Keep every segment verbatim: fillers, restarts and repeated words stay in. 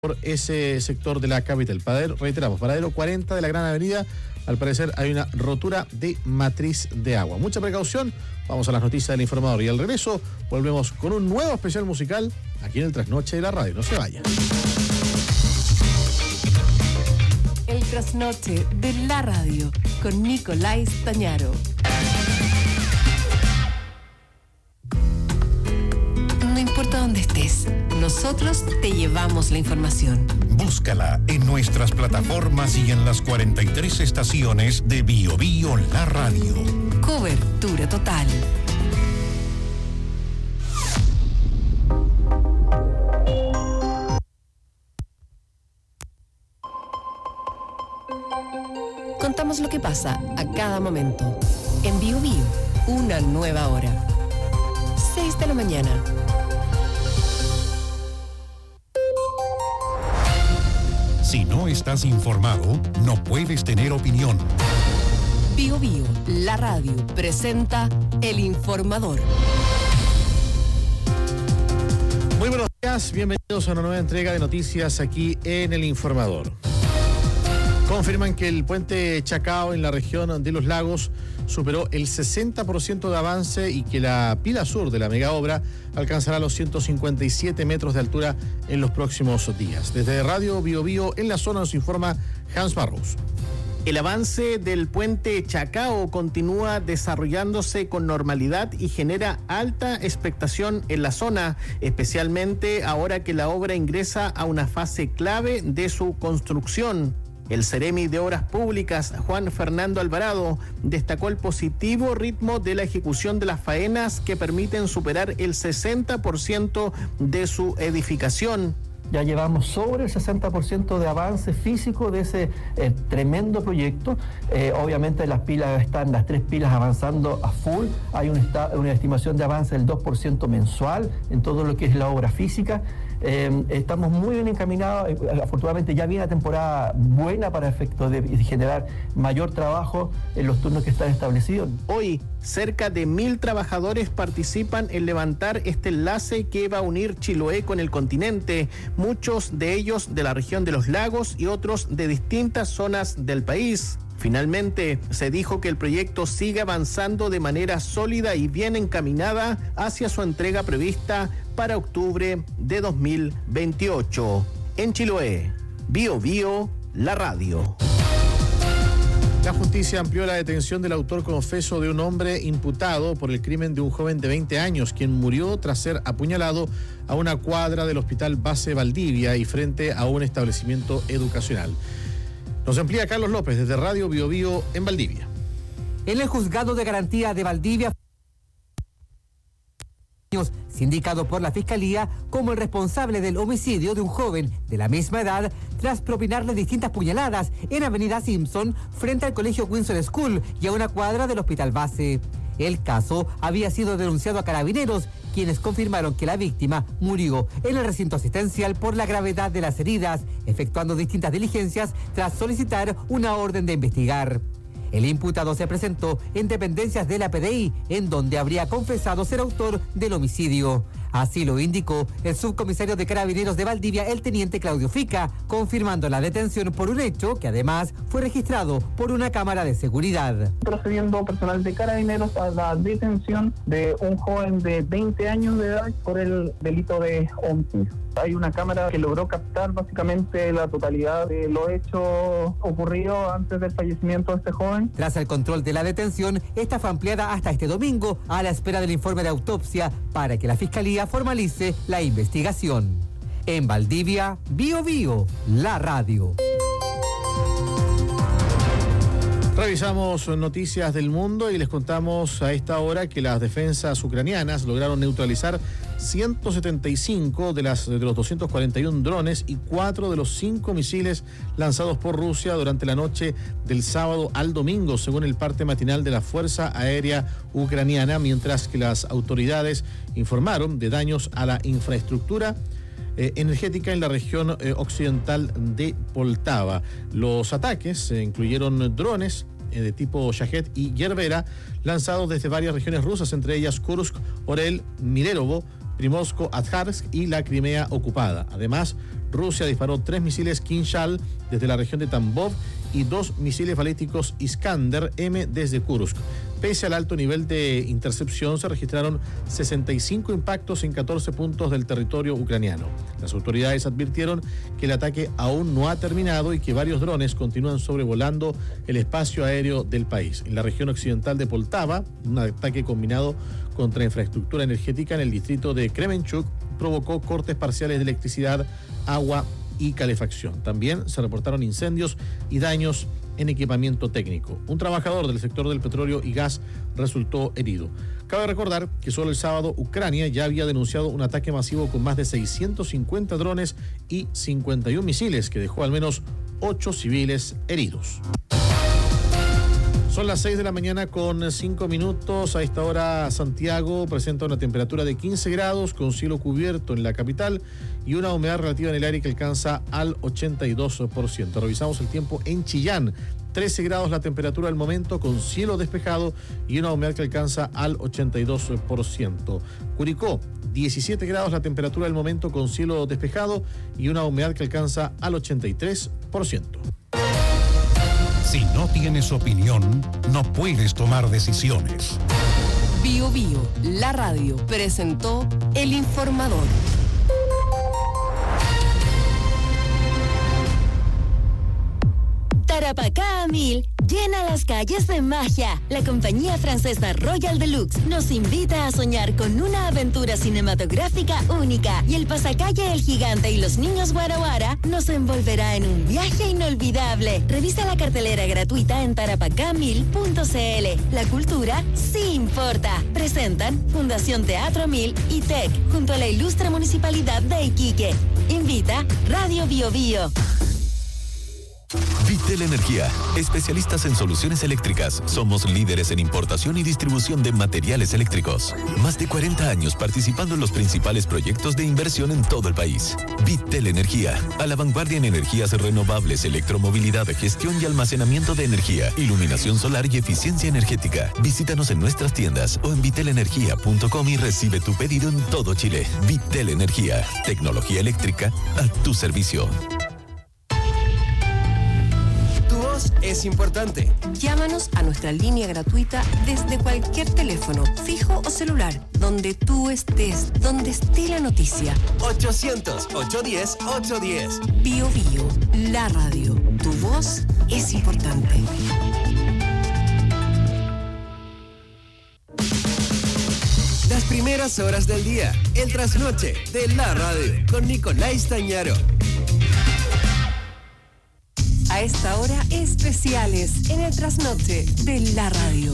por ese sector de la capital. Paradero, reiteramos, paradero cuarenta de la Gran Avenida. Al parecer hay una rotura de matriz de agua. Mucha precaución. Vamos a las noticias del Informador y al regreso volvemos con un nuevo especial musical aquí en el Trasnoche de la Radio. No se vaya. El Trasnoche de la Radio con Nicolás Tañaro. No importa dónde estés, nosotros te llevamos la información. Búscala en nuestras plataformas y en las cuarenta y tres estaciones de Bio Bio La Radio. Cobertura total. Contamos lo que pasa a cada momento. En Bio Bio, una nueva hora. seis de la mañana. Si no estás informado, no puedes tener opinión. Bio Bio, la radio, presenta El Informador. Muy buenos días, bienvenidos a una nueva entrega de noticias aquí en El Informador. Confirman que el puente Chacao en la región de Los Lagos superó el sesenta por ciento de avance y que la pila sur de la mega obra alcanzará los ciento cincuenta y siete metros de altura en los próximos días. Desde Radio Bio Bio en la zona nos informa Hans Barros. El avance del puente Chacao continúa desarrollándose con normalidad y genera alta expectación en la zona, especialmente ahora que la obra ingresa a una fase clave de su construcción. El Ceremi de Obras Públicas, Juan Fernando Alvarado, destacó el positivo ritmo de la ejecución de las faenas que permiten superar el sesenta por ciento de su edificación. Ya llevamos sobre el sesenta por ciento de avance físico de ese eh, tremendo proyecto. Eh, obviamente las pilas están, las tres pilas avanzando a full. Hay una, esta, una estimación de avance del dos por ciento mensual en todo lo que es la obra física. Eh, estamos muy bien encaminados. Afortunadamente ya viene la temporada buena para efectos de generar mayor trabajo en los turnos que están establecidos. Hoy, cerca de mil trabajadores participan en levantar este enlace que va a unir Chiloé con el continente, muchos de ellos de la región de los lagos y otros de distintas zonas del país. Finalmente, se dijo que el proyecto sigue avanzando de manera sólida y bien encaminada hacia su entrega prevista para octubre de dos mil veintiocho. En Chiloé, Bio Bio, la radio. La justicia amplió la detención del autor confeso de un hombre imputado por el crimen de un joven de veinte años, quien murió tras ser apuñalado a una cuadra del Hospital Base Valdivia y frente a un establecimiento educacional. Nos amplía Carlos López desde Radio Bio Bio en Valdivia. En el juzgado de garantía de Valdivia, sindicado por la Fiscalía como el responsable del homicidio de un joven de la misma edad tras propinarle distintas puñaladas en Avenida Simpson frente al colegio Windsor School y a una cuadra del Hospital Base. El caso había sido denunciado a Carabineros, quienes confirmaron que la víctima murió en el recinto asistencial por la gravedad de las heridas, efectuando distintas diligencias tras solicitar una orden de investigar. El imputado se presentó en dependencias de la P D I, en donde habría confesado ser autor del homicidio. Así lo indicó el subcomisario de Carabineros de Valdivia, el teniente Claudio Fica, confirmando la detención por un hecho que además fue registrado por una cámara de seguridad. Procediendo personal de Carabineros a la detención de un joven de veinte años de edad por el delito de homicidio. Hay una cámara que logró captar básicamente la totalidad de los hechos ocurridos antes del fallecimiento de este joven. Tras el control de la detención, esta fue ampliada hasta este domingo a la espera del informe de autopsia para que la Fiscalía formalice la investigación. En Valdivia, Bio Bio, la radio. Revisamos noticias del mundo y les contamos a esta hora que las defensas ucranianas lograron neutralizar ciento setenta y cinco de, las, de los doscientos cuarenta y uno drones y cuatro de los cinco misiles lanzados por Rusia durante la noche del sábado al domingo, según el parte matinal de la Fuerza Aérea Ucraniana, mientras que las autoridades informaron de daños a la infraestructura Eh, energética en la región eh, occidental de Poltava. Los ataques eh, incluyeron drones eh, de tipo Shahed y Gerbera lanzados desde varias regiones rusas, entre ellas Kursk, Orel, Milerovo, Primorsko-Ajtarsk y la Crimea ocupada. Además, Rusia disparó tres misiles Kinzhal desde la región de Tambov y dos misiles balísticos Iskander M desde Kursk. Pese al alto nivel de intercepción, se registraron sesenta y cinco impactos en catorce puntos del territorio ucraniano. Las autoridades advirtieron que el ataque aún no ha terminado y que varios drones continúan sobrevolando el espacio aéreo del país. En la región occidental de Poltava, un ataque combinado contra infraestructura energética en el distrito de Kremenchuk provocó cortes parciales de electricidad, agua y calefacción. También se reportaron incendios y daños en equipamiento técnico. Un trabajador del sector del petróleo y gas resultó herido. Cabe recordar que solo el sábado Ucrania ya había denunciado un ataque masivo con más de seiscientos cincuenta drones y cincuenta y uno misiles que dejó al menos ocho civiles heridos. Son las seis de la mañana con cinco minutos. A esta hora Santiago presenta una temperatura de quince grados con cielo cubierto en la capital y una humedad relativa en el aire que alcanza al ochenta y dos por ciento. Revisamos el tiempo en Chillán. trece grados la temperatura al momento con cielo despejado y una humedad que alcanza al ochenta y dos por ciento. Curicó, diecisiete grados la temperatura al momento con cielo despejado y una humedad que alcanza al ochenta y tres por ciento. Si no tienes opinión, no puedes tomar decisiones. Bio Bio, la radio, presentó El Informador. Tarapacá a mil, llena las calles de magia. La compañía francesa Royal Deluxe nos invita a soñar con una aventura cinematográfica única y el pasacalle El Gigante y los Niños Guara Guara nos envolverá en un viaje inolvidable. Revisa la cartelera gratuita en tarapacá mil punto c l. La cultura sí importa. Presentan Fundación Teatro Mil y T E C junto a la ilustre Municipalidad de Iquique. Invita Radio Bio Bio. Vitel Energía, especialistas en soluciones eléctricas. Somos líderes en importación y distribución de materiales eléctricos. Más de cuarenta años participando en los principales proyectos de inversión en todo el país. Vitel Energía, a la vanguardia en energías renovables, electromovilidad, gestión y almacenamiento de energía, iluminación solar y eficiencia energética. Visítanos en nuestras tiendas o en vitel energía punto com y recibe tu pedido en todo Chile. Vitel Energía, tecnología eléctrica a tu servicio. Es importante. Llámanos a nuestra línea gratuita desde cualquier teléfono, fijo o celular, donde tú estés, donde esté la noticia. ochocientos, ochocientos diez, ochocientos diez. Bio Bio, la radio. Tu voz es importante. Las primeras horas del día, el trasnoche de la radio, con Nicolás Tañaro. A esta hora, especiales en el trasnoche de la radio.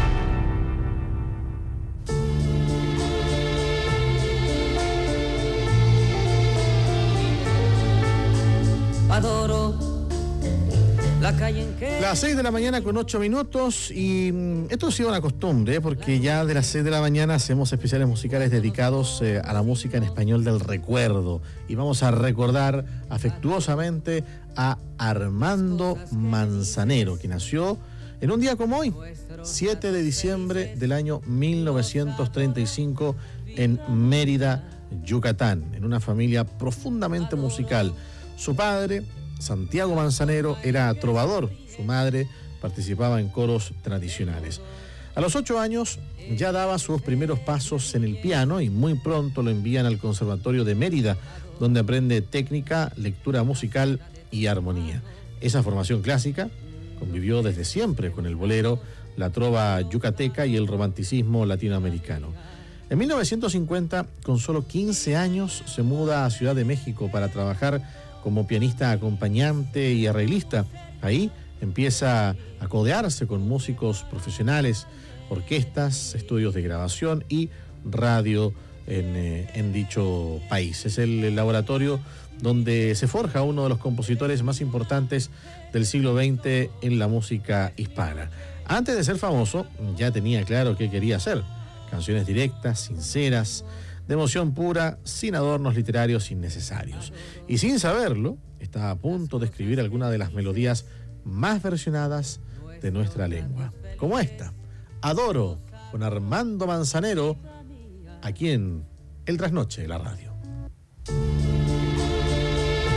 Adoro la calle en que... Las seis de la mañana con ocho minutos y mm, esto ha sido una costumbre, ¿eh? Porque ya de las seis de la mañana hacemos especiales musicales dedicados eh, a la música en español del recuerdo y vamos a recordar afectuosamente a Armando Manzanero, que nació en un día como hoy, siete de diciembre del año mil novecientos treinta y cinco en Mérida, Yucatán, en una familia profundamente musical. Su padre, Santiago Manzanero, era trovador. Su madre participaba en coros tradicionales. A los ocho años ya daba sus primeros pasos en el piano y muy pronto lo envían al Conservatorio de Mérida, donde aprende técnica, lectura musical y armonía. Esa formación clásica convivió desde siempre con el bolero, la trova yucateca y el romanticismo latinoamericano. En mil novecientos cincuenta, con solo quince años, se muda a Ciudad de México para trabajar como pianista acompañante y arreglista. Ahí empieza a codearse con músicos profesionales, orquestas, estudios de grabación y radio en, eh, en dicho país. Es el laboratorio donde se forja uno de los compositores más importantes del siglo veinte en la música hispana. Antes de ser famoso, ya tenía claro qué quería hacer. Canciones directas, sinceras, de emoción pura, sin adornos literarios innecesarios. Y sin saberlo, estaba a punto de escribir alguna de las melodías más versionadas de nuestra lengua. Como esta, Adoro, con Armando Manzanero, aquí en El Trasnoche de la Radio.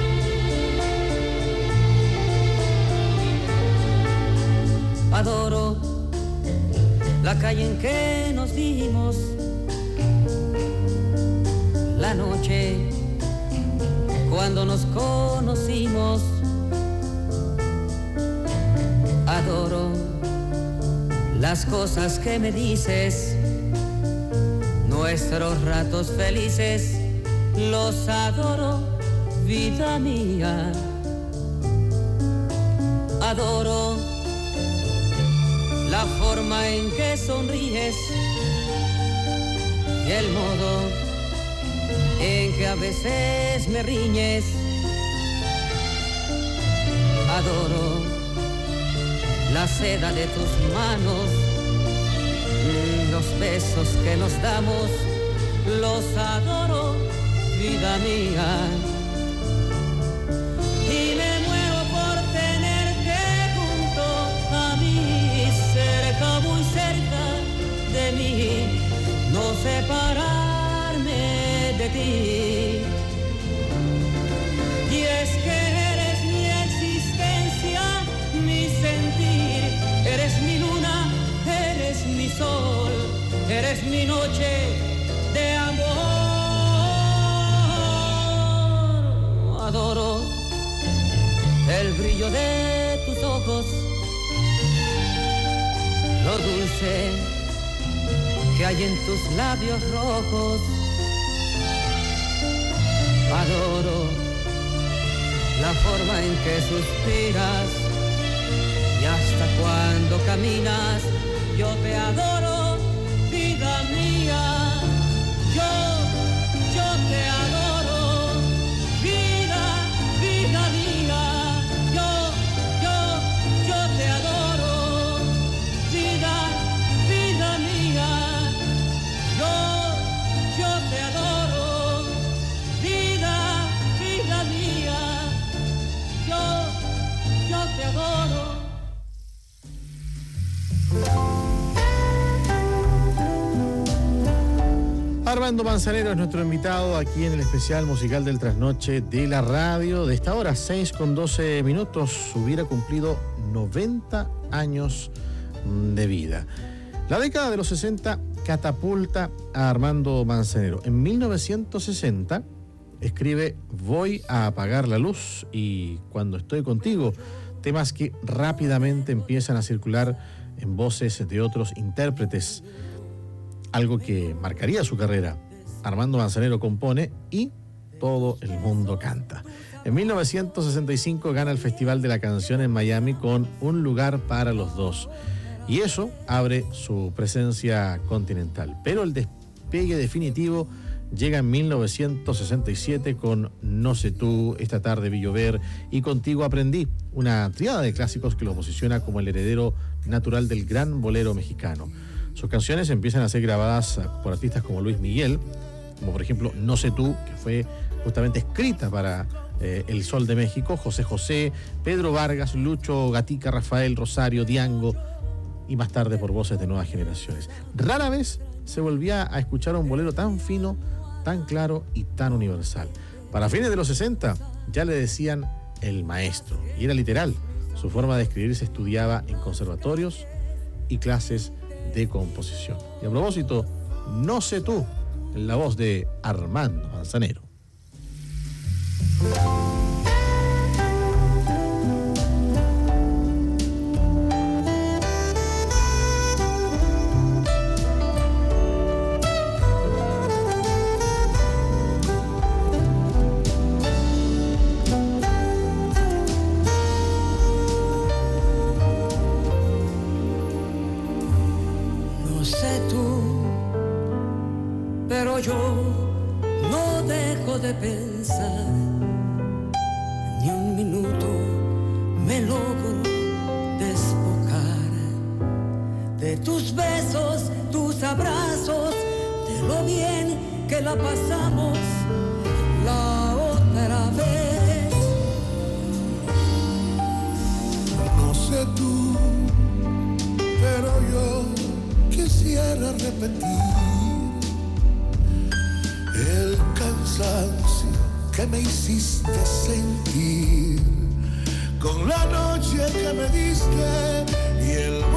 Adoro la calle en que nos vimos, la noche cuando nos conocimos. Adoro las cosas que me dices, nuestros ratos felices, los adoro, vida mía. Adoro la forma en que sonríes y el modo en que a veces me riñes. Adoro la seda de tus manos, los besos que nos damos, los adoro, vida mía. Y me muero por tenerte junto a mí, cerca, muy cerca de mí, no separarme de ti. Y es que eres mi existencia, mi sentir, eres mi luna, eres mi sol, eres mi noche de amor. Adoro el brillo de tus ojos, lo dulce que hay en tus labios rojos. Adoro la forma en que suspiras y hasta cuando caminas. Yo te adoro, vida mía. Yo, yo te adoro, vida, vida mía. Yo, yo, yo te adoro, vida, vida mía. Yo, yo te adoro, vida, vida mía. Yo, yo te adoro. Armando Manzanero es nuestro invitado aquí en el especial musical del Trasnoche de la radio. De esta hora, seis con doce minutos, hubiera cumplido noventa años de vida. La década de los sesenta catapulta a Armando Manzanero. En mil novecientos sesenta escribe Voy a apagar la luz y Cuando estoy contigo, temas que rápidamente empiezan a circular en voces de otros intérpretes, algo que marcaría su carrera. Armando Manzanero compone y todo el mundo canta. En mil novecientos sesenta y cinco gana el Festival de la Canción en Miami con Un lugar para los dos. Y eso abre su presencia continental. Pero el despegue definitivo llega en mil novecientos sesenta y siete con No sé tú, Esta tarde vi llover y Contigo aprendí, una triada de clásicos que lo posiciona como el heredero natural del gran bolero mexicano. Sus canciones empiezan a ser grabadas por artistas como Luis Miguel, como por ejemplo No sé tú, que fue justamente escrita para eh, El Sol de México, José José, Pedro Vargas, Lucho Gatica, Rafael Rosario, Diango, y más tarde por voces de nuevas generaciones. Rara vez se volvía a escuchar un bolero tan fino, tan claro y tan universal. Para fines de los sesenta ya le decían el maestro, y era literal. Su forma de escribir se estudiaba en conservatorios y clases de composición. Y a propósito, No sé tú, en la voz de Armando Manzanero. De pensar, ni un minuto me logro despojar de tus besos, tus abrazos, de lo bien que la pasamos la otra vez. No sé tú, pero yo quisiera repetir el cansancio que me hiciste sentir con la noche que me diste y el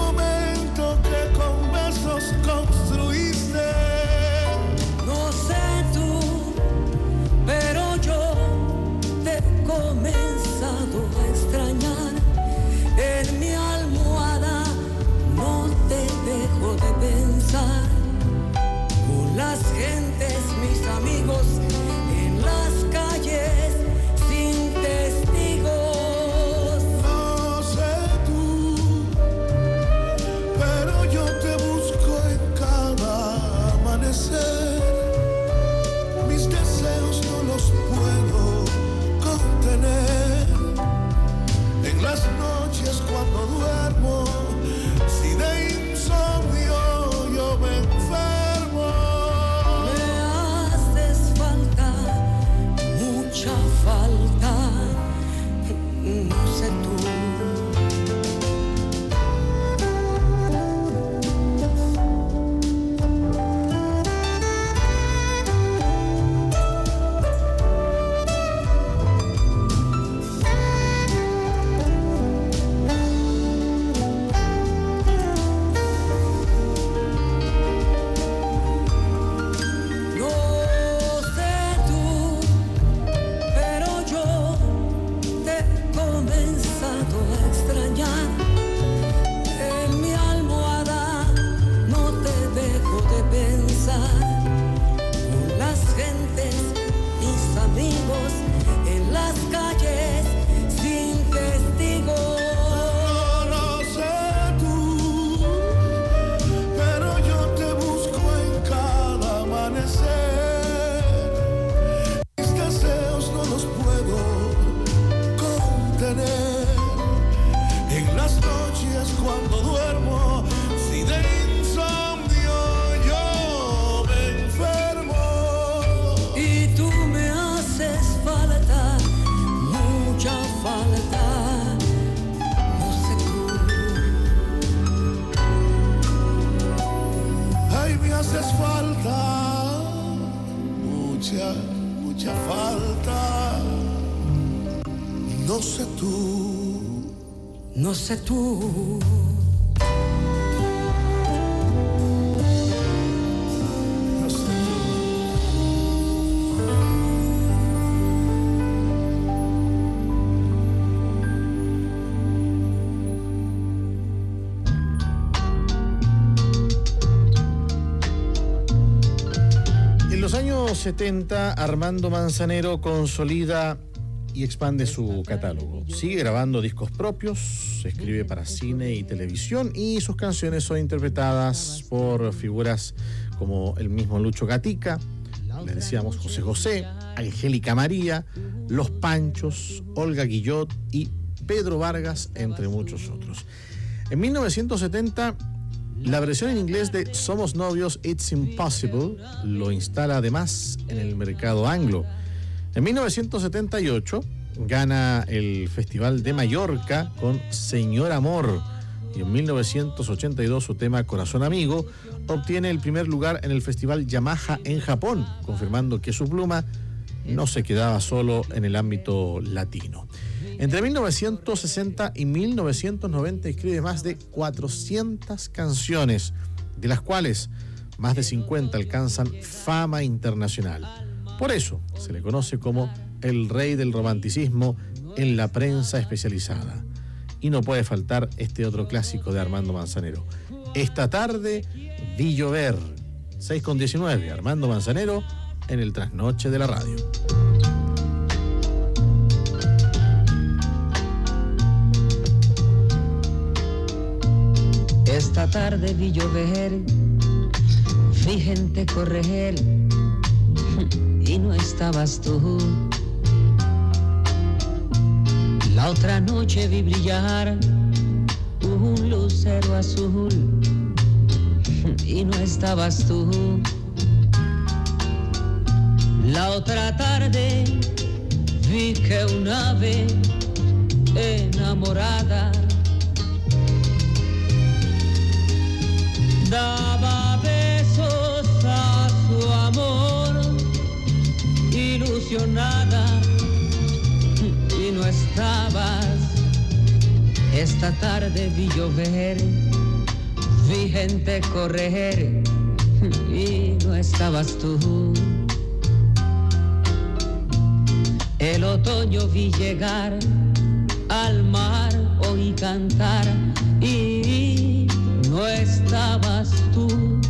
a extrañar. En mi almohada no te dejo de pensar. Con las gentes, mis amigos, en las calles, sin testigos. No sé tú, pero yo te busco en cada amanecer. Mis deseos no los puedo contener. En las noches cuando duermo, si de insomnio yo me enfermo. Me haces falta, mucha falta, no sé tú. En las calles sin testigos. No, no sé tú, pero yo te busco en cada amanecer. Mis deseos no los puedo contener. En las noches cuando duermo, si de insomnio yo me enfermo. Y tú me haces falta, mucha falta, no sé tú. Ay, me haces falta, mucha, mucha falta. No sé tú, no sé tú. En los años setenta, Armando Manzanero consolida y expande su catálogo. Sigue grabando discos propios, escribe para cine y televisión y sus canciones son interpretadas por figuras como el mismo Lucho Gatica, les decíamos José José, Angélica María, Los Panchos, Olga Guillot y Pedro Vargas, entre muchos otros. En mil novecientos setenta, la versión en inglés de Somos Novios, It's Impossible, lo instala además en el mercado anglo. En mil novecientos setenta y ocho gana el Festival de Mallorca con Señor Amor y en mil novecientos ochenta y dos su tema Corazón Amigo obtiene el primer lugar en el Festival Yamaha en Japón, confirmando que su pluma no se quedaba solo en el ámbito latino. Entre mil novecientos sesenta y mil novecientos noventa escribe más de cuatrocientas canciones, de las cuales más de cincuenta alcanzan fama internacional. Por eso se le conoce como el rey del romanticismo en la prensa especializada. Y no puede faltar este otro clásico de Armando Manzanero. Esta tarde vi llover. seis con diecinueve, Armando Manzanero en el trasnoche de la radio. Esta tarde vi llover, vi gente correr y no estabas tú. La otra noche vi brillar un lucero azul y no estabas tú. La otra tarde vi que un ave enamorada daba besos a su amor, ilusionada, y no estabas. Esta tarde vi llover, vi gente correr, y no estabas tú. El otoño vi llegar al mar oí cantar y no estabas tú.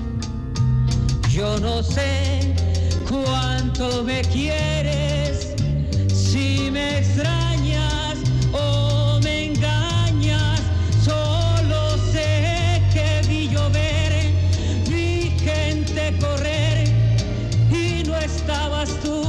Yo no sé cuánto me quieres, si me extrañas o me engañas, solo sé que vi llover, vi gente correr y no estabas tú.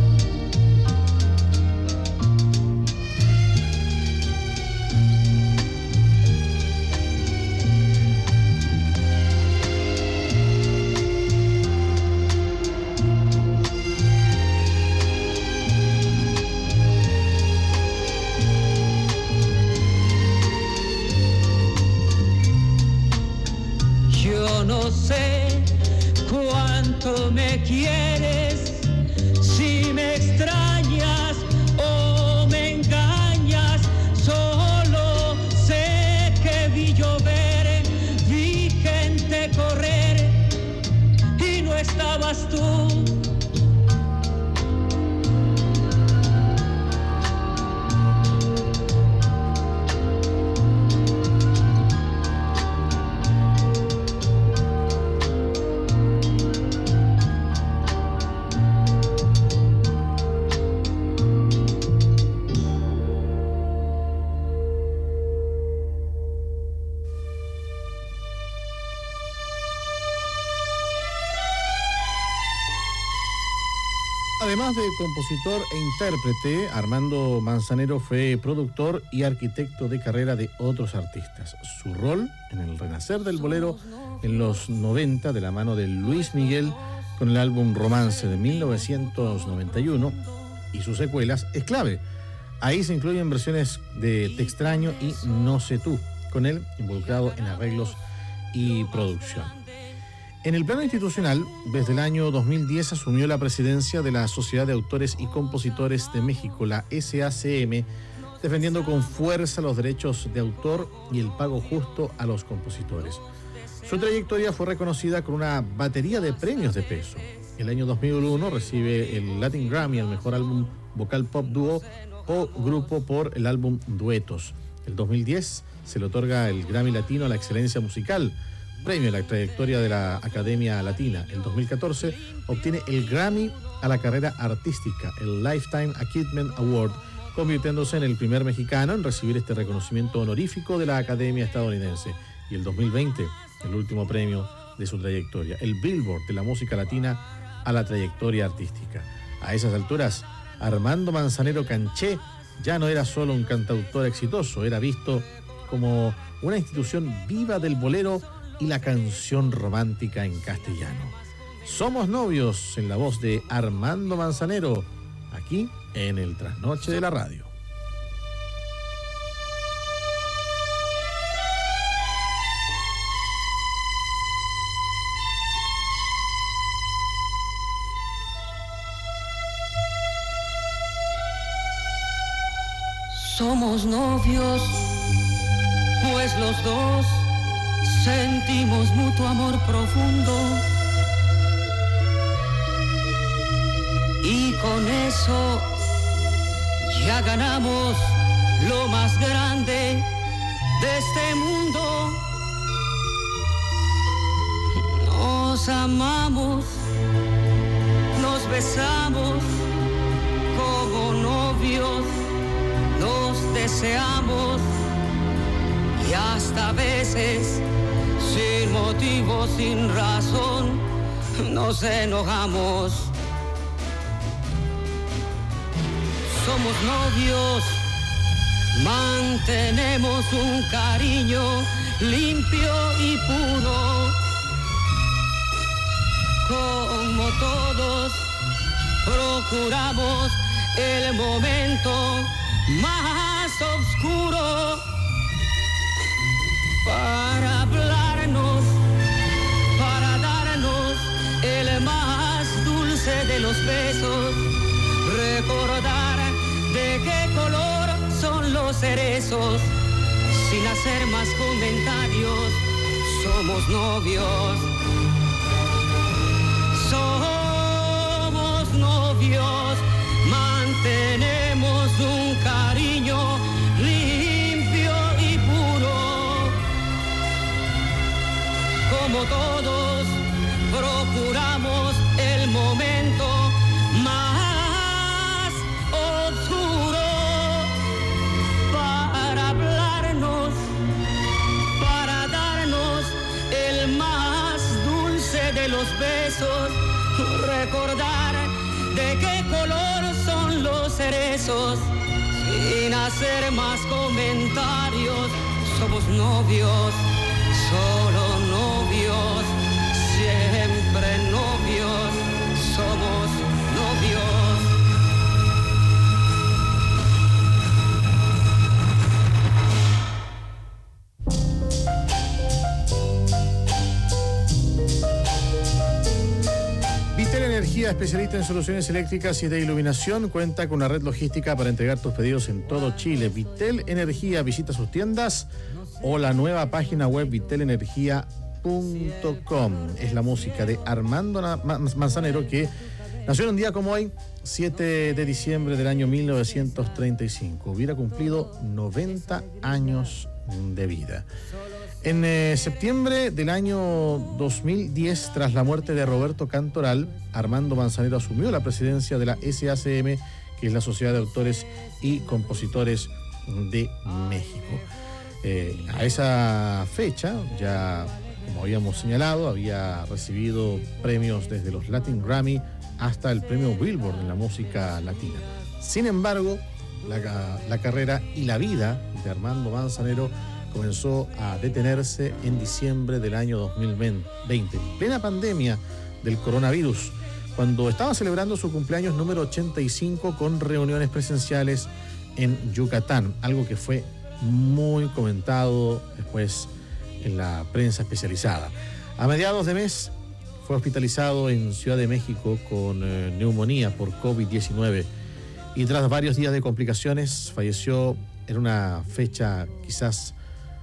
No sé cuánto me quieres, si me extrañas o me engañas, solo sé que vi llover, vi gente correr y no estabas tú. Además de compositor e intérprete, Armando Manzanero fue productor y arquitecto de carrera de otros artistas. Su rol en el renacer del bolero en los noventa, de la mano de Luis Miguel, con el álbum Romance de mil novecientos noventa y uno y sus secuelas, es clave. Ahí se incluyen versiones de Te extraño y No sé tú, con él involucrado en arreglos y producción. En el plano institucional, desde el año dos mil diez asumió la presidencia de la Sociedad de Autores y Compositores de México, la S A C M, defendiendo con fuerza los derechos de autor y el pago justo a los compositores. Su trayectoria fue reconocida con una batería de premios de peso. El año dos mil uno recibe el Latin Grammy al mejor álbum vocal pop dúo o grupo por el álbum Duetos. El dos mil diez se le otorga el Grammy Latino a la excelencia musical, premio a la trayectoria de la Academia Latina. El dos mil catorce obtiene el Grammy a la carrera artística, el Lifetime Achievement Award, convirtiéndose en el primer mexicano en recibir este reconocimiento honorífico de la Academia estadounidense. Y el dos mil veinte, el último premio de su trayectoria, el Billboard de la música latina a la trayectoria artística. A esas alturas, Armando Manzanero Canché ya no era solo un cantautor exitoso, era visto como una institución viva del bolero y la canción romántica en castellano. Somos novios, en la voz de Armando Manzanero, aquí en el Trasnoche de la Radio. Somos novios, pues los dos sentimos mutuo amor profundo y con eso ya ganamos lo más grande de este mundo. Nos amamos, nos besamos como novios, nos deseamos y hasta a veces sin motivo, sin razón, nos enojamos. Somos novios, mantenemos un cariño limpio y puro. Como todos, procuramos el momento más oscuro para hablarnos, para darnos el más dulce de los besos, recordar de qué color son los cerezos, sin hacer más comentarios, somos novios, somos novios, mantenemos un cariño de qué color son los cerezos. Sin hacer más comentarios, somos novios, solo novios, siempre novios, somos novios. Vitel Energía, especialista en soluciones eléctricas y de iluminación, cuenta con una red logística para entregar tus pedidos en todo Chile. Vitel Energía, visita sus tiendas o la nueva página web vitel energía punto com. Es la música de Armando Manzanero, que nació en un día como hoy, siete de diciembre del año mil novecientos treinta y cinco. Hubiera cumplido noventa años de vida. En eh, septiembre del año dos mil diez, tras la muerte de Roberto Cantoral, Armando Manzanero asumió la presidencia de la S A C M, que es la Sociedad de Autores y Compositores de México. Eh, a esa fecha, ya como habíamos señalado, había recibido premios desde los Latin Grammy hasta el premio Billboard en la música latina. Sin embargo, la, la carrera y la vida de Armando Manzanero comenzó a detenerse en diciembre del año dos mil veinte, en plena pandemia del coronavirus, cuando estaba celebrando su cumpleaños número ochenta y cinco con reuniones presenciales en Yucatán, algo que fue muy comentado después en la prensa especializada. A mediados de mes fue hospitalizado en Ciudad de México con eh, neumonía por COVID diecinueve y tras varios días de complicaciones falleció en una fecha quizás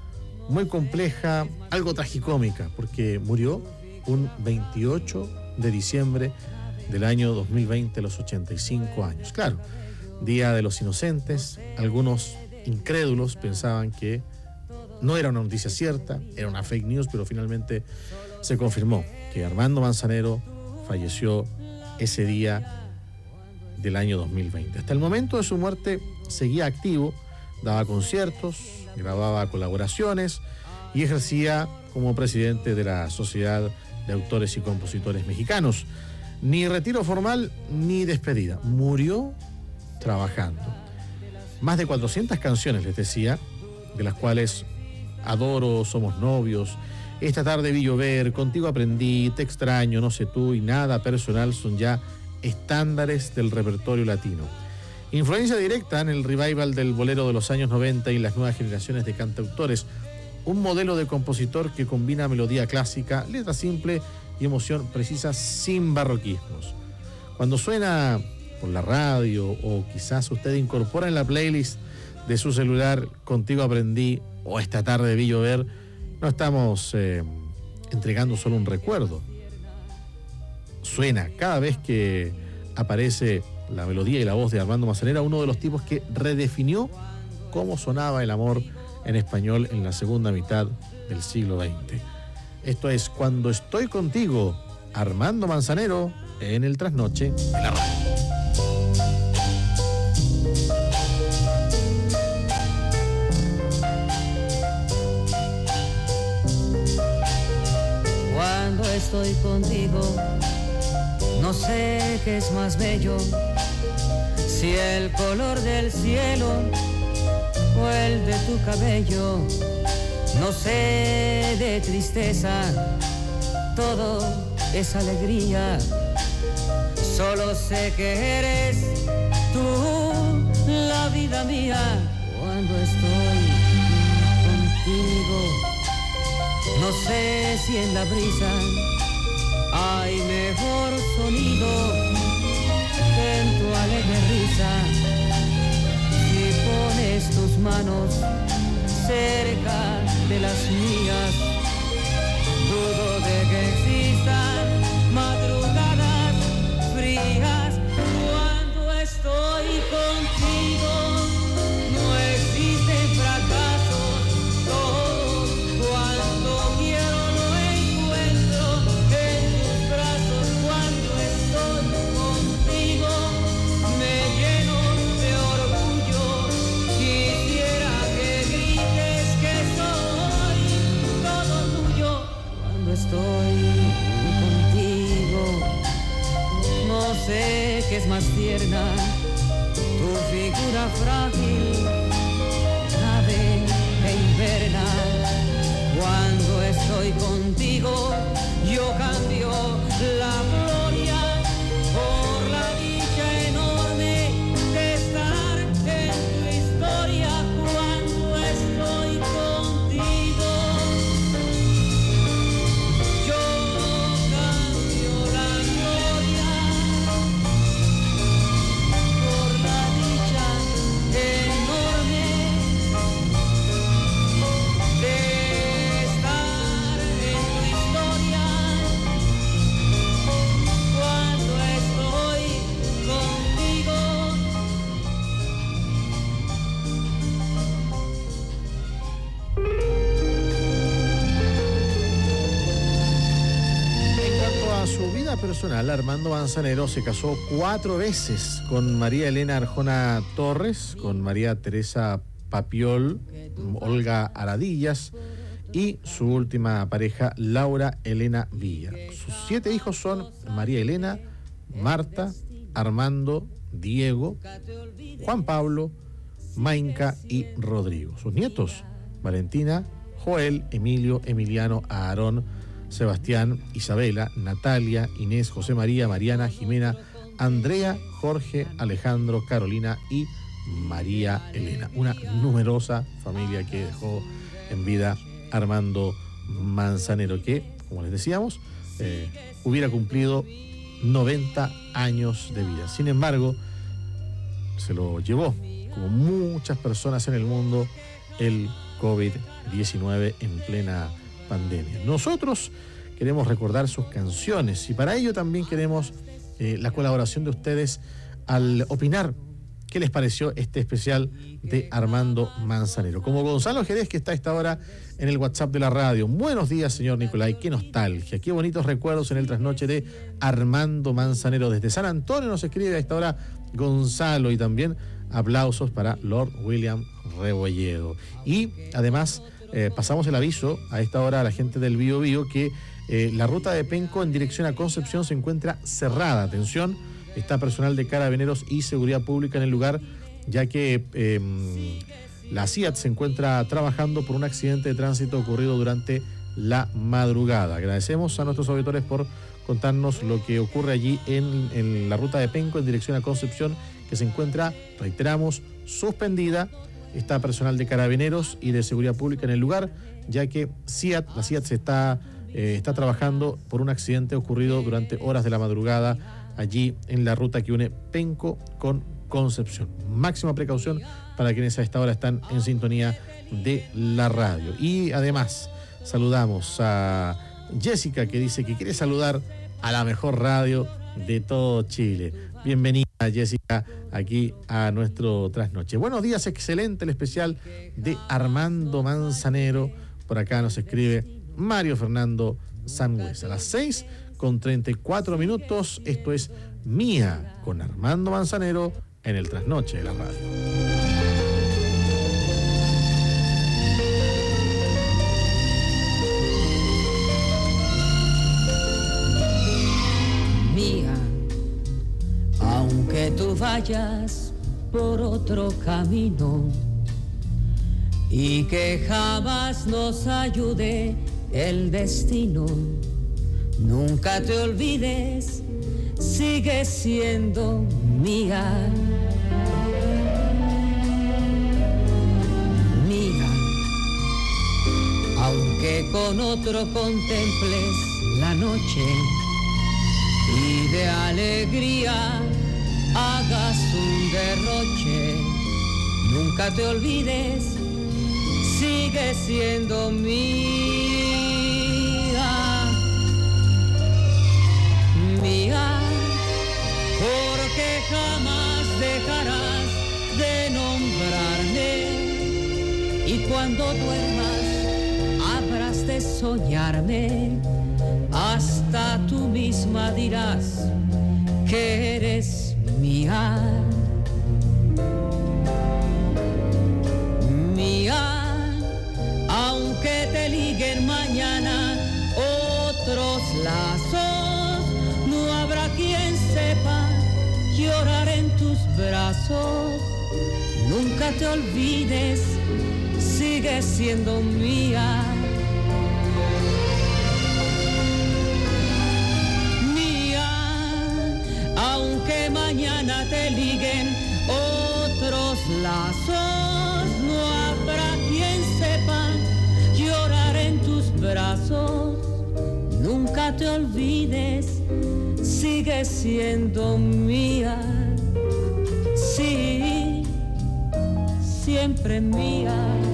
muy compleja, algo tragicómica, porque murió un veintiocho de diciembre del año dos mil veinte a los ochenta y cinco años. Claro, Día de los Inocentes. Algunos incrédulos pensaban que no era una noticia cierta, era una fake news, pero finalmente se confirmó que Armando Manzanero falleció ese día del año dos mil veinte. Hasta el momento de su muerte seguía activo, daba conciertos, grababa colaboraciones y ejercía como presidente de la Sociedad de Autores y Compositores Mexicanos. Ni retiro formal ni despedida. Murió trabajando. Más de cuatrocientas canciones, les decía, de las cuales Adoro, Somos Novios, Esta tarde vi llover, Contigo aprendí, Te extraño, No sé tú y Nada personal son ya estándares del repertorio latino. Influencia directa en el revival del bolero de los años noventa y las nuevas generaciones de cantautores. Un modelo de compositor que combina melodía clásica, letra simple y emoción precisa sin barroquismos. Cuando suena por la radio o quizás usted incorpora en la playlist de su celular Contigo aprendí o Esta tarde vi llover, no estamos eh, entregando solo un recuerdo. Suena cada vez que aparece la melodía y la voz de Armando Manzanero, uno de los tipos que redefinió cómo sonaba el amor en español en la segunda mitad del siglo veinte. Esto es Cuando estoy contigo, Armando Manzanero en el trasnoche de la radio. Cuando estoy contigo, no sé qué es más bello, si el color del cielo o el de tu cabello. No sé de tristeza, todo es alegría. Solo sé que eres tú la vida mía. Cuando estoy contigo, no sé si en la brisa hay mejor sonido que en tu alegre risa. Si pones tus manos cerca de las mías, dudo de que existan madrugadas frías. Cuando estoy contigo, no existen fracasos, todos cuando quiero lo encuentro en tus brazos. Cuando estoy contigo, me lleno de orgullo. Quisiera que grites que soy contigo, yo cambio la gloria por la dicha enorme de estar en tu historia cuando estoy contigo. Yo cambio la gloria por la dicha enorme de estar en tu historia cuando estoy contigo. En cuanto a su vida personal, Armando Manzanero se casó cuatro veces con María Elena Arjona Torres, con María Teresa Papiol, Olga Aradillas y su última pareja, Laura Elena Villa. Sus siete hijos son María Elena, Marta, Armando, Diego, Juan Pablo, Mainca y Rodrigo. Sus nietos, Valentina, Joel, Emilio, Emiliano, Aarón, Sebastián, Isabela, Natalia, Inés, José María, Mariana, Jimena, Andrea, Jorge, Alejandro, Carolina y María Elena. Una numerosa familia que dejó en vida Armando Manzanero, que, como les decíamos, eh, hubiera cumplido noventa años de vida. Sin embargo, se lo llevó, como muchas personas en el mundo, el COVID diecinueve en plena pandemia. Nosotros queremos recordar sus canciones y para ello también queremos eh, la colaboración de ustedes al opinar qué les pareció este especial de Armando Manzanero. Como Gonzalo Jerez, que está a esta hora en el WhatsApp de la radio. Buenos días, señor Nicolai. Qué nostalgia, qué bonitos recuerdos en el trasnoche de Armando Manzanero. Desde San Antonio nos escribe a esta hora Gonzalo, y también aplausos para Lord William Rebolledo. Y además eh, pasamos el aviso a esta hora a la gente del Bío Bío que eh, la ruta de Penco en dirección a Concepción se encuentra cerrada. Atención, está personal de Carabineros y Seguridad Pública en el lugar, ya que eh, la C I A T se encuentra trabajando por un accidente de tránsito ocurrido durante la madrugada. Agradecemos a nuestros auditores por contarnos lo que ocurre allí en, en la ruta de Penco en dirección a Concepción, que se encuentra, reiteramos, suspendida. Está personal de Carabineros y de Seguridad Pública en el lugar, ya que C I A T, la C I A T se está, eh, está trabajando por un accidente ocurrido durante horas de la madrugada allí en la ruta que une Penco con Concepción. Máxima precaución para quienes a esta hora están en sintonía de la radio. Y además saludamos a Jessica, que dice que quiere saludar a la mejor radio de todo Chile. Bienvenida, Jessica, aquí a nuestro trasnoche. Buenos días, excelente el especial de Armando Manzanero. Por acá nos escribe Mario Fernando Sangüesa. A las seis con treinta y cuatro minutos, esto es Mía con Armando Manzanero en el trasnoche de la radio. Mía, aunque tú vayas por otro camino y que jamás nos ayude el destino, nunca te olvides, sigue siendo mía. Mía, aunque con otro contemples la noche y de alegría hagas un derroche, nunca te olvides, sigue siendo mía. Mía, porque jamás dejarás de nombrarme y cuando duermas habrás de soñarme, hasta tú misma dirás que eres mía. Mía, aunque te liguen mañana otros lazos, no habrá quien sepa llorar en tus brazos. Nunca te olvides, sigue siendo mía. aunque mañana te liguen otros lazos, no habrá quien sepa llorar en tus brazos. Nunca te olvides, sigue siendo mía, sí, siempre mía.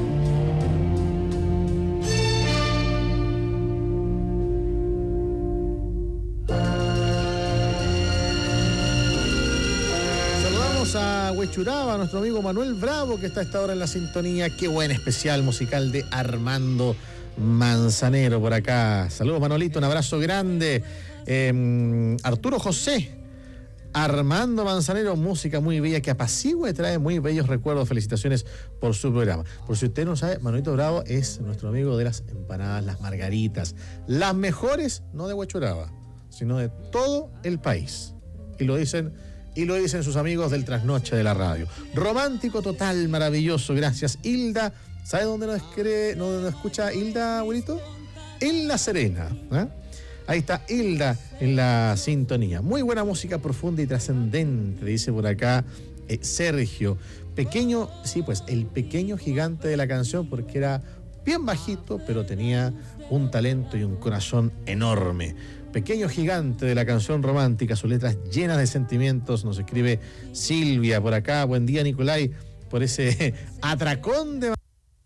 Saludamos a Huechuraba, a nuestro amigo Manuel Bravo, que está a esta hora en la sintonía. Qué buen especial musical de Armando Manzanero por acá. Saludos, Manolito, un abrazo grande. Eh, Arturo José, Armando Manzanero, música muy bella que apacigua y trae muy bellos recuerdos. Felicitaciones por su programa. Por si usted no sabe, Manolito Bravo es nuestro amigo de las empanadas, las margaritas. Las mejores, no de Huechuraba, sino de todo el país. Y lo dicen, y lo dicen sus amigos del Trasnoche de la radio. Romántico total, maravilloso. Gracias, Hilda. ¿Sabe dónde nos, cree, dónde nos escucha Hilda, abuelito? En La Serena. ¿eh? Ahí está Hilda en la sintonía. Muy buena música profunda y trascendente, dice por acá eh, Sergio. Pequeño, sí, pues el pequeño gigante de la canción, porque era bien bajito, pero tenía un talento y un corazón enorme. Pequeño gigante de la canción romántica, sus letras llenas de sentimientos. Nos escribe Silvia por acá. Buen día, Nicolai, por ese atracón de...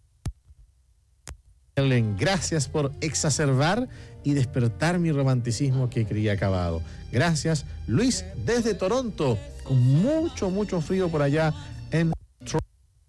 Gracias por exacerbar y despertar mi romanticismo que creía acabado. Gracias, Luis, desde Toronto, con mucho, mucho frío por allá en Toronto.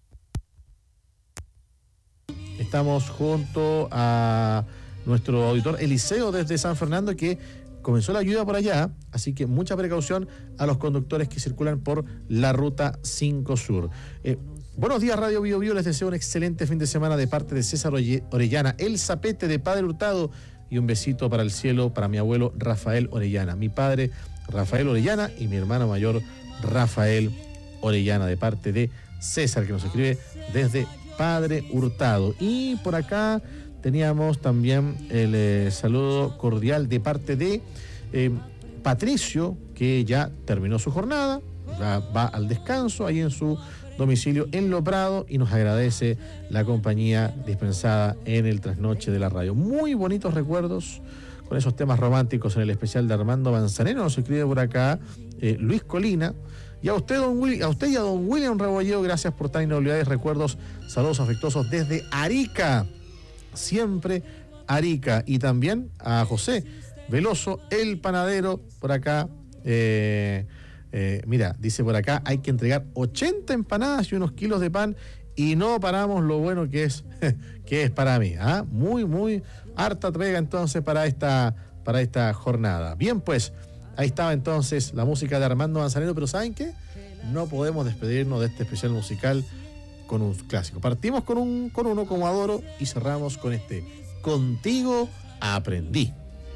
Estamos junto a nuestro auditor Eliseo desde San Fernando, que comenzó la lluvia por allá, así que mucha precaución a los conductores que circulan por la ruta cinco Sur. Eh, Buenos días, Radio Bio Bio. Les deseo un excelente fin de semana de parte de César Orellana, el zapete de Padre Hurtado, y un besito para el cielo para mi abuelo Rafael Orellana, mi padre Rafael Orellana y mi hermano mayor Rafael Orellana, de parte de César, que nos escribe desde Padre Hurtado. Y por acá teníamos también el eh, saludo cordial de parte de eh, Patricio, que ya terminó su jornada, va, va al descanso ahí en su domicilio en Lo Prado, y nos agradece la compañía dispensada en el Trasnoche de la radio. Muy bonitos recuerdos con esos temas románticos en el especial de Armando Manzanero. Nos escribe por acá eh, Luis Colina. Y a usted, don Will, a usted y a don William Rebolledo, gracias por tan inolvidables recuerdos. Saludos afectuosos desde Arica, siempre Arica. Y también a José Veloso, el panadero, por acá. Eh, Eh, mira, dice por acá, hay que entregar ochenta empanadas y unos kilos de pan y no paramos lo bueno que es que es para mí. ¿ah? Muy, muy harta trega entonces para esta, para esta jornada. Bien, pues, ahí estaba entonces la música de Armando Manzanero, pero ¿saben qué? No podemos despedirnos de este especial musical con un clásico. Partimos con, un, con uno como adoro y cerramos con este Contigo aprendí.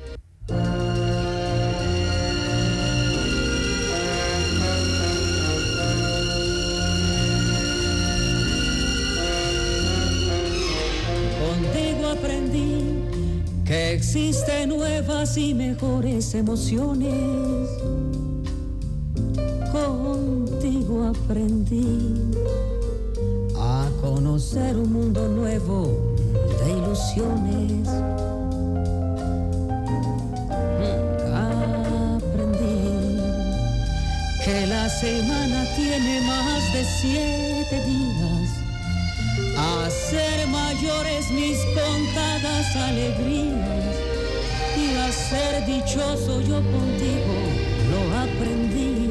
Aprendí que existen nuevas y mejores emociones. Contigo aprendí a conocer un mundo nuevo de ilusiones. Aprendí que la semana tiene más de siete días. Hacer mayores mis contadas alegrías y a ser dichoso yo contigo lo aprendí.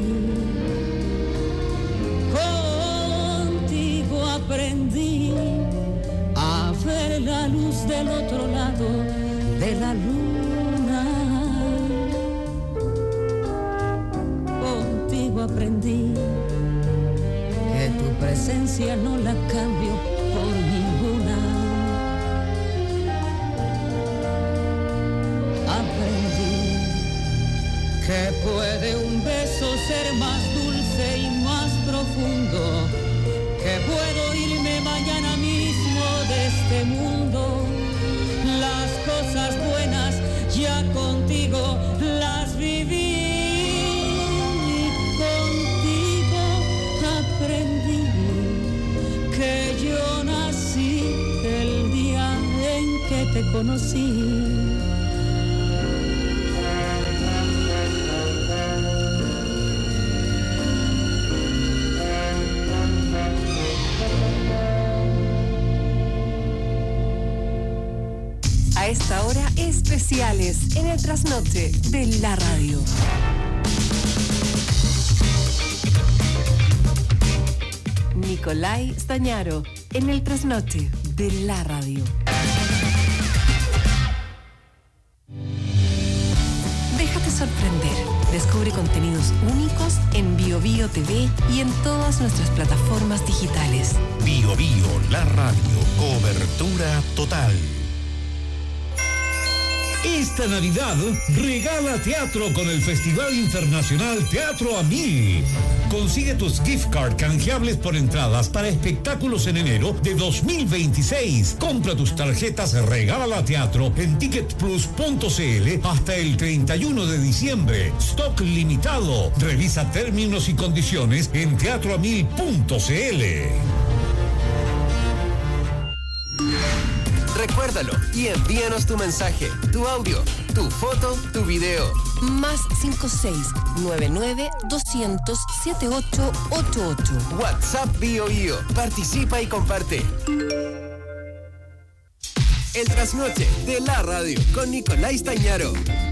Contigo aprendí a ver la luz del otro lado de la luna. Contigo aprendí que tu presencia no la cambio por ninguna. Aprendí que puede un beso ser más dulce y más profundo, que puedo irme mañana mismo de este mundo. Las cosas buenas ya contigo las viví y te conocí. A esta hora, especiales en el trasnoche de la radio. Nicolai Stañaro en el trasnoche de la radio. Déjate sorprender. Descubre contenidos únicos en Bio Bio T V y en todas nuestras plataformas digitales. Bio Bio, la radio, cobertura total. Esta Navidad regala teatro con el Festival Internacional Teatro a Mil. Consigue tus gift card canjeables por entradas para espectáculos en enero de dos mil veintiséis. Compra tus tarjetas Regala Teatro en ticket plus punto c l hasta el treinta y uno de diciembre. Stock limitado. Revisa términos y condiciones en teatro a mil punto c l. Recuérdalo y envíanos tu mensaje, tu audio, tu foto, tu video. Más cinco seis nueve nueve dos cero cero siete ocho ocho ocho. WhatsApp Bio Bio. Participa y comparte. El trasnoche de la radio con Nicolai Stañaro.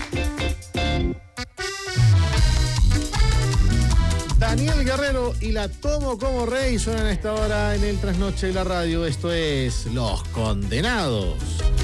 Daniel Guerrero y La Tomo como Rey suenan a esta hora en el trasnoche de la radio. Esto es Los Condenados.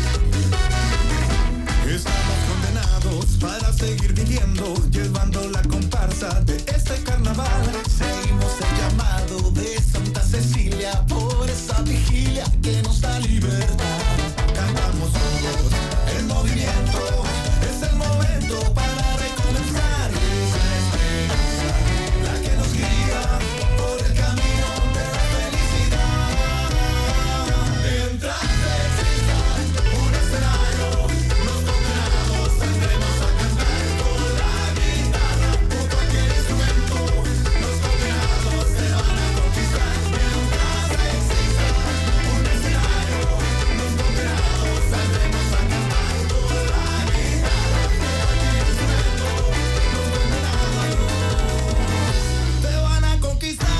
Estamos condenados para seguir viviendo, llevando la comparsa de este carnaval. Seguimos el llamado de Santa Cecilia por esa vigilia que nos da libertad. Cantamos todos el movimiento, es el momento para recomenzar. Es la esperanza la que nos guía por el camino de la felicidad. Mientras exista un escenario, los condenados saldremos a cantar con la guitarra o cualquier instrumento. Los condenados se van a conquistar. Mientras exista un escenario, los condenados saldremos a cantar con la guitarra o cualquier instrumento. Los condenados te van a conquistar.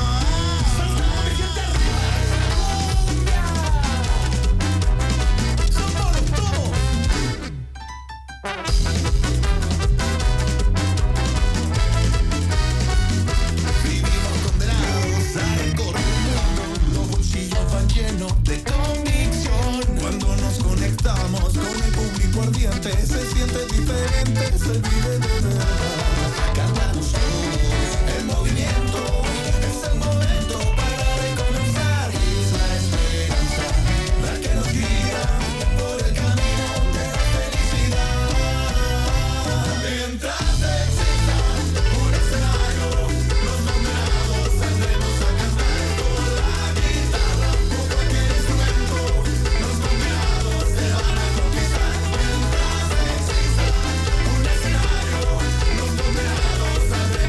Vivimos condenados a recorrer el mundo, los bolsillos van llenos de convicción. Cuando nos conectamos con el público ardiente, se siente diferente, se vive de verdad. Cantamos todos el movimiento, es el momento para recomenzar. Es la esperanza la que nos guía por el camino de la felicidad. Mientras exista un escenario, los condenados saldremos a cantar con la guitarra o cualquier instrumento. Los condenados se van a conquistar. Mientras exista un escenario, los condenados saldremos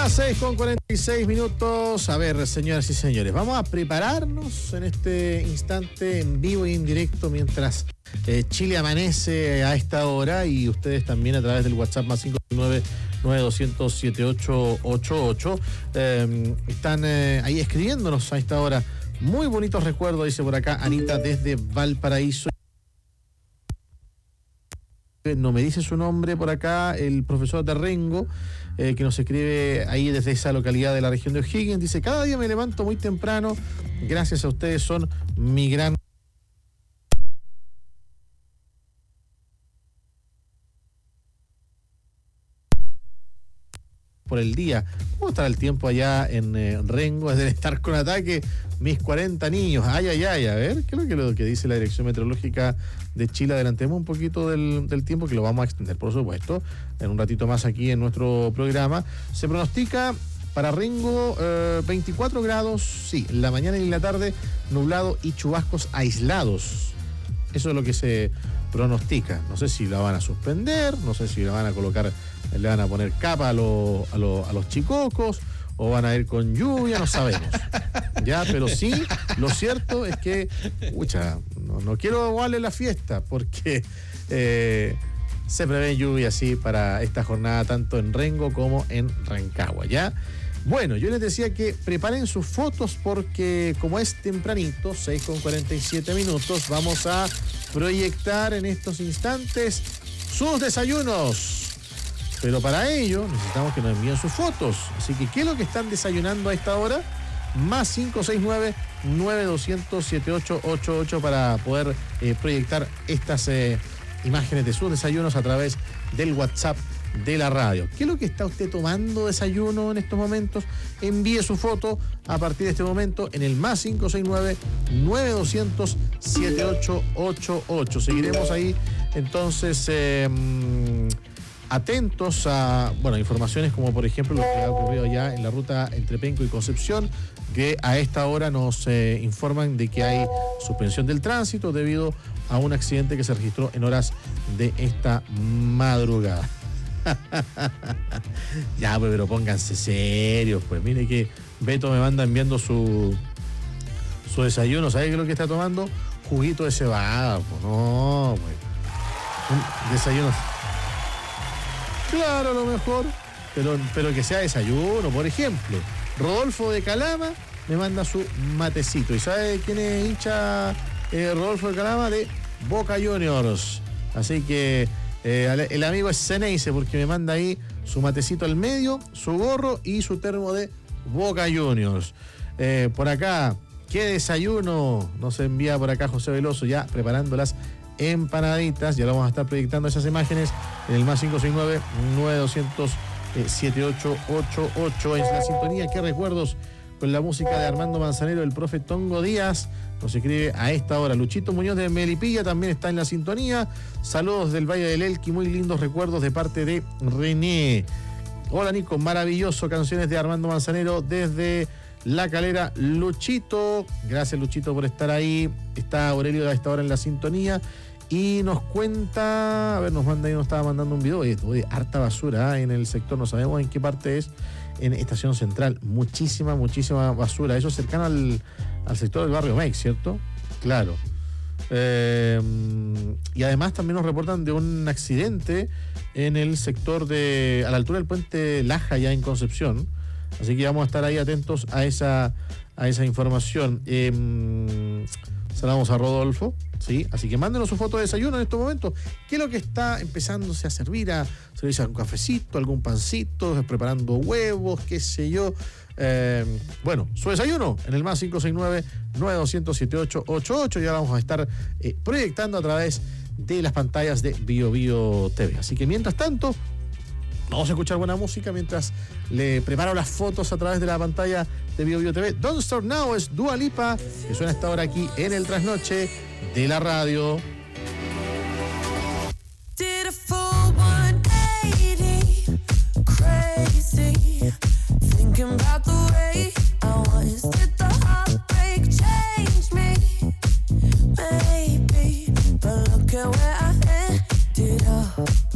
Las seis con cuarenta y seis minutos. A ver, señoras y señores, vamos a prepararnos en este instante en vivo y en directo mientras eh, Chile amanece a esta hora, y ustedes también a través del WhatsApp más cinco nueve nueve dos cero cero siete ocho ocho ocho eh, están eh, ahí escribiéndonos a esta hora. Muy bonitos recuerdos, dice por acá Anita desde Valparaíso. No me dice su nombre por acá, el profesor de Rengo, eh, que nos escribe ahí desde esa localidad de la región de O'Higgins. Dice: cada día me levanto muy temprano, gracias a ustedes, son mi gran... por el día. ¿Cómo estará el tiempo allá en eh, Rengo? Es de estar con ataque mis cuarenta niños. Ay, ay, ay, a ver, ¿qué es lo que, lo que dice la Dirección Meteorológica de Chile? Adelantemos un poquito del, del tiempo, que lo vamos a extender, por supuesto, en un ratito más aquí en nuestro programa. Se pronostica para Rengo eh, veinticuatro grados, sí, en la mañana y en la tarde, nublado y chubascos aislados. Eso es lo que se pronostica. No sé si la van a suspender, no sé si la van a colocar, le van a poner capa a, lo, a, lo, a los chicocos, o van a ir con lluvia, no sabemos. Ya, pero sí, lo cierto es que, pucha, no, no quiero aguarle la fiesta, porque eh, se prevé lluvia así para esta jornada, tanto en Rengo como en Rancagua, ¿ya? Bueno, yo les decía que preparen sus fotos, porque como es tempranito, seis con cuarenta y siete minutos, vamos a proyectar en estos instantes sus desayunos. Pero para ello necesitamos que nos envíen sus fotos. Así que, ¿qué es lo que están desayunando a esta hora? Más cinco seis nueve nueve dos cero cero siete ocho ocho ocho para poder eh, proyectar estas eh, imágenes de sus desayunos a través del WhatsApp de la radio. ¿Qué es lo que está usted tomando desayuno en estos momentos? Envíe su foto a partir de este momento en el más cinco seis nueve nueve dos cero cero siete ocho ocho ocho. Seguiremos ahí entonces eh, atentos a, bueno, informaciones como por ejemplo lo que ha ocurrido allá en la ruta entre Penco y Concepción, que a esta hora nos eh, informan de que hay suspensión del tránsito debido a un accidente que se registró en horas de esta madrugada. Ya, pues, pero pónganse serios, pues. Mire que Beto me manda enviando su su desayuno. ¿Sabe qué es lo que está tomando? Juguito de cebada, pues. No, pues. Un desayuno. Claro, a lo mejor, pero, pero que sea desayuno. Por ejemplo, Rodolfo de Calama me manda su matecito. ¿Y sabe quién es hincha eh, Rodolfo de Calama? De Boca Juniors. Así que eh, el amigo es Ceneice, porque me manda ahí su matecito al medio, su gorro y su termo de Boca Juniors. Eh, por acá, ¿qué desayuno? Nos envía por acá José Veloso, ya preparando las empanaditas. Ya lo vamos a estar proyectando esas imágenes en el más cinco seis nueve nueve dos cero cero siete ocho ocho ocho. Es la sintonía. Qué recuerdos con la música de Armando Manzanero, el profe Tongo Díaz. Nos escribe a esta hora. Luchito Muñoz de Melipilla también está en la sintonía. Saludos del Valle del Elqui, muy lindos recuerdos de parte de René. Hola Nico, maravilloso, canciones de Armando Manzanero desde La Calera. Luchito, gracias Luchito por estar ahí. Está Aurelio a esta hora en la sintonía y nos cuenta, a ver, nos manda ahí, nos estaba mandando un video. Oye, oye, harta basura ¿eh? en el sector, no sabemos en qué parte es, en Estación Central. Muchísima, muchísima basura. Eso es cercano al, al sector del barrio Mex, ¿cierto? Claro. Eh, y además también nos reportan de un accidente en el sector de, a la altura del puente Laja, ya en Concepción. Así que vamos a estar ahí atentos a esa, a esa información. Eh, saludamos a Rodolfo, ¿sí? Así que mándenos su foto de desayuno en estos momentos. ¿Qué es lo que está empezándose a servir? A servirse un cafecito, algún pancito, preparando huevos, qué sé yo. Eh, bueno, su desayuno en el más cinco seis nueve nueve dos cero cero siete ocho ocho ocho. Ya vamos a estar eh, proyectando a través de las pantallas de Bio Bio T V. Así que mientras tanto, vamos a escuchar buena música mientras le preparo las fotos a través de la pantalla de Bio Bio T V. Don't Start Now es Dua Lipa, que suena hasta ahora aquí en el trasnoche de la radio. Did a full one eighty, crazy, thinking about the way I was. Did the heartbreak change me? Maybe, but look at where I ended up.